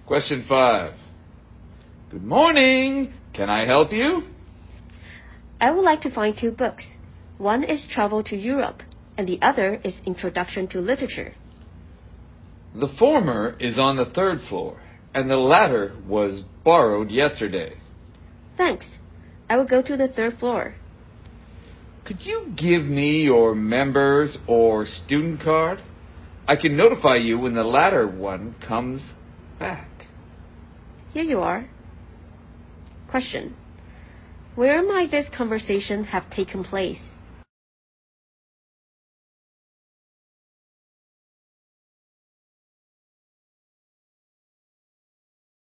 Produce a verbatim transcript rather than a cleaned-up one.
Question five. Good morning. Can I help you? I would like to find two books. One is Travel to Europe, and the other is Introduction to Literature. The former is on the third floor, and the latter was borrowed yesterday. Thanks. I will go to the third floor. Could you give me your members or student card? I can notify you when the latter one comes back. Here you are. Question. Where might this conversation have taken place?